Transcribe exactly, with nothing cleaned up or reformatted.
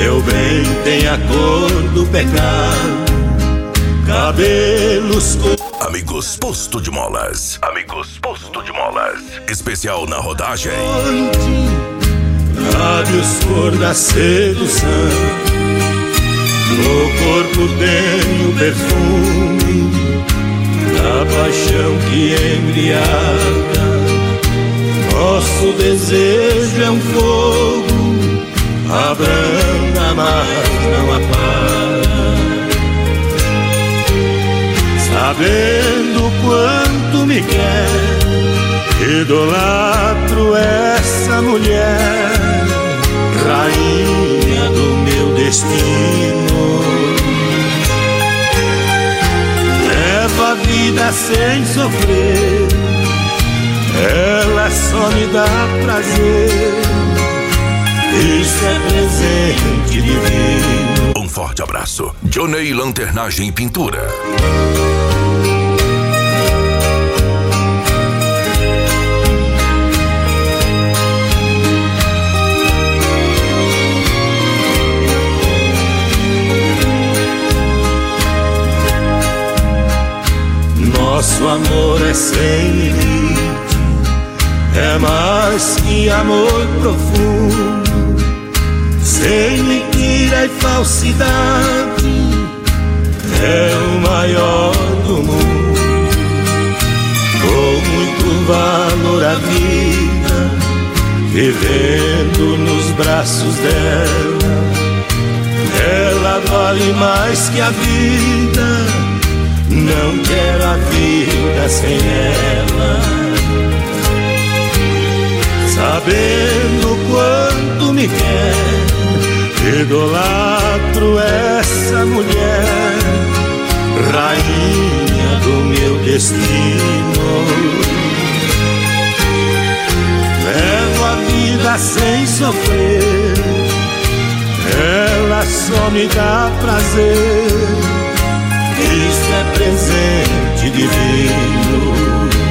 Meu bem, tem a cor do pecado, cabelos cor... Amigos Posto de Molas. Amigos Posto de Molas. Especial na rodagem. Lábios cor da sedução, no corpo tem o perfume da paixão que embriaga. Nosso desejo é um fogo, abranda mas não apaga. Sabendo quanto me quer, idolatro essa mulher, rainha do meu destino. Leva a vida sem sofrer, ela só me dá prazer. Isso é presente divino. Um forte abraço. Johnny Lanternagem e Pintura. Nosso amor é sem limite, é mais que amor profundo, sem mentira e falsidade, é o maior do mundo. Com muito valor à vida, vivendo nos braços dela, ela vale mais que a vida. Não quero a vida sem ela. Sabendo quanto me quer, idolatro essa mulher, rainha do meu destino. Levo a vida sem sofrer, ela só me dá prazer. Isso é presente divino.